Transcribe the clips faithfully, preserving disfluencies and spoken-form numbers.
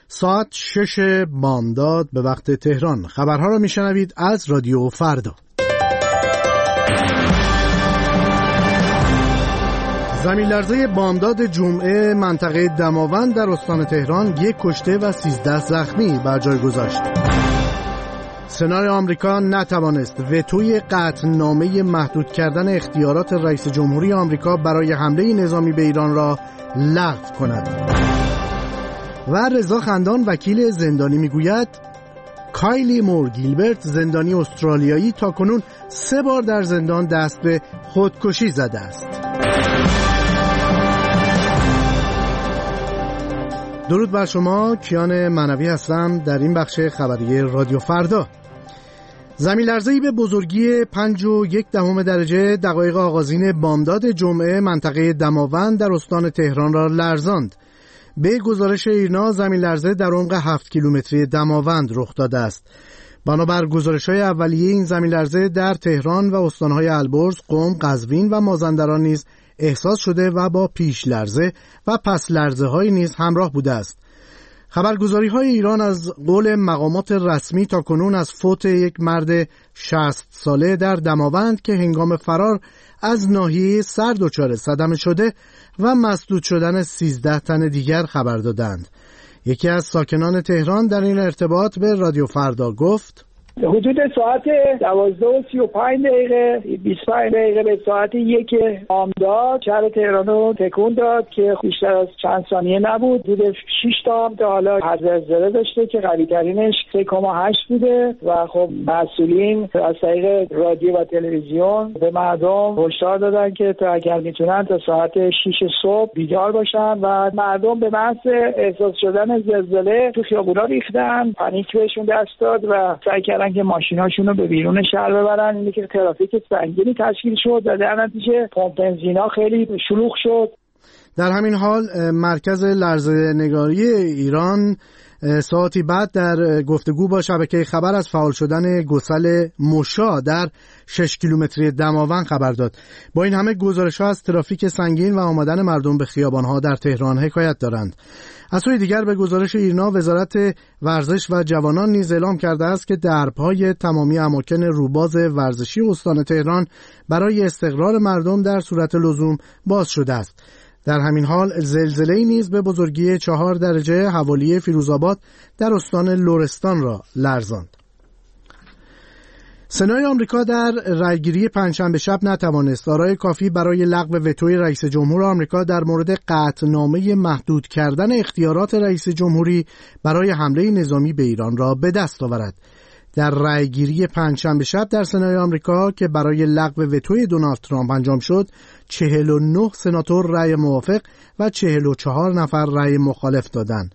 ساعت شش بامداد به وقت تهران. خبرها را میشنوید از رادیو فردا. زمین لرزه بامداد جمعه منطقه دماوند در استان تهران یک کشته و سیزده زخمی بر جای گذاشت. سنای آمریکا نتوانست وتوی قطعنامه محدود کردن اختیارات رئیس جمهوری آمریکا برای حمله نظامی به ایران را لغو کند. و رضا خندان وکیل زندانی میگوید کایلی مور گیلبرت زندانی استرالیایی تاکنون سه بار در زندان دست به خودکشی زده است. درود بر شما، کیان معنوی هستم در این بخش خبری رادیو فردا. زمین لرزه‌ای به بزرگی پنج و یک دهم درجه دقایق آغازین بامداد جمعه منطقه دماوند در استان تهران را لرزاند. به گزارش ایرنا زمین لرزه در عمق هفت کیلومتری دماوند رخ داده است. بنابر گزارش‌های اولیه این زمین لرزه در تهران و استان‌های البرز، قم، قزوین و مازندران نیز احساس شده و با پیش لرزه و پس لرزه های نیز همراه بوده است. خبرگزاری های ایران از قول مقامات رسمی تا کنون از فوت یک مرد شصت ساله در دماوند که هنگام فرار از ناحیه سر دچار صدمه شده و مسدود شدن سیزده تن دیگر خبر دادند. یکی از ساکنان تهران در این ارتباط به رادیو فردا گفت: حدود ساعت دوازده و سی و پنج دقیقه بیست و پنج دقیقه به ساعت یک بامداد شهر تهران رو تکون داد که بیشتر از چند ثانیه نبود. حدود شش تا هم تا حالا حد زلزله داشته که قوی ترینش سه و هشت بوده و خب مسئولین از طریق رادیو و تلویزیون به مردم هشدار دادن که تا اگر میتونن تا ساعت شش صبح بیدار باشن و مردم به محض احساس شدن زلزله تو خیابونا ریختن، پانیک بهشون دست داد و سعی کردن که ماشیناشون رو به بیرون شهر ببرن. اینه که ترافیک سنگینی تشکیل شد و در نتیجه پمپ بنزینا خیلی شلوغ شد. در همین حال مرکز لرزه‌نگاری ایران ساعتی بعد در گفتگو با شبکه خبر از فعال شدن گسل مشا در شش کیلومتری دماوند خبر داد. با این همه گزارش‌ها از ترافیک سنگین و آمدن مردم به خیابان‌ها در تهران حکایت دارند. از سوی دیگر به گزارش ایرنا وزارت ورزش و جوانان نیز اعلام کرده است که درب‌های تمامی اماکن روباز ورزشی استان تهران برای استقرار مردم در صورت لزوم باز شده است. در همین حال زلزله‌ای نیز به بزرگی چهار درجه حوالی فیروزآباد در استان لرستان را لرزاند. سنای آمریکا در رأیگیری پنجشنبه شب نتوانست آرای کافی برای لغو وتوی رئیس جمهور آمریکا در مورد قطعنامه محدود کردن اختیارات رئیس جمهوری برای حمله نظامی به ایران را به دست آورد. در رأیگیری پنجشنبه شب در سنای آمریکا که برای لغو وتوی دونالد ترامپ انجام شد، چهل و نه سناتور رأی موافق و چهل و چهار نفر رأی مخالف دادند.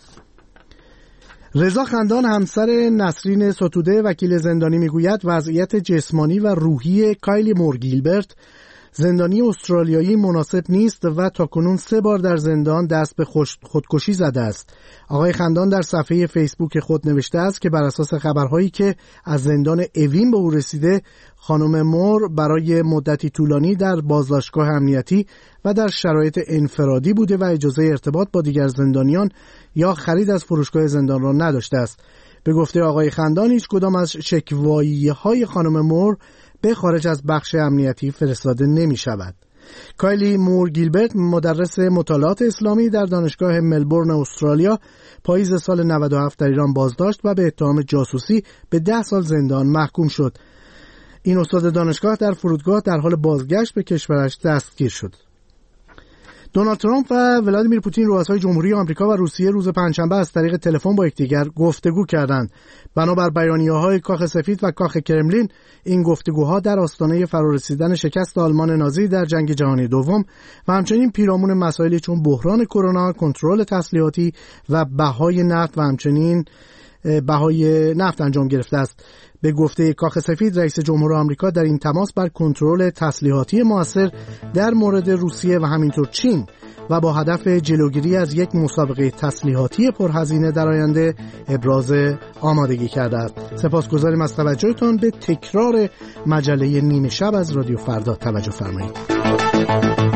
رضا خندان همسر نسرین ستوده وکیل زندانی میگوید وضعیت جسمانی و روحی کایلی مور گیلبرت زندانی استرالیایی مناسب نیست و تاکنون سه بار در زندان دست به خودکشی زده است. آقای خندان در صفحه فیسبوک خود نوشته است که بر اساس خبرهایی که از زندان اوین به او رسیده، خانم مور برای مدتی طولانی در بازداشتگاه امنیتی و در شرایط انفرادی بوده و اجازه ارتباط با دیگر زندانیان یا خرید از فروشگاه زندان را نداشته است. به گفته آقای خندان هیچ کدام از شکوایی‌های خانم مور به خارج از بخش امنیتی فرستاده نمی شود. کایلی مور گیلبرت مدرس مطالعات اسلامی در دانشگاه ملبورن استرالیا پاییز سال نود و هفت در ایران بازداشت و به اتهام جاسوسی به ده سال زندان محکوم شد. این استاد دانشگاه در فرودگاه در حال بازگشت به کشورش دستگیر شد. دونالد ترامپ و ولادیمیر پوتین رؤسای جمهوری آمریکا و روسیه روز پنجشنبه از طریق تلفن با یکدیگر گفتگو کردند. بنابر بیانیه‌های کاخ سفید و کاخ کرملین، این گفتگوها در آستانه فرارسیدن شکست آلمان نازی در جنگ جهانی دوم و همچنین پیرامون مسائلی چون بحران کرونا، کنترل تسلیحاتی و بهای نفت و همچنین بهای نفت انجام گرفته است. به گفته کاخ سفید، رئیس جمهور آمریکا در این تماس بر کنترل تسلیحاتی موثر در مورد روسیه و همینطور چین و با هدف جلوگیری از یک مسابقه تسلیحاتی پرهزینه در آینده ابراز آمادگی کرده است. سپاسگزاریم از توجهتان. به تکرار مجله نیمه شب از رادیو فردا توجه فرمایید.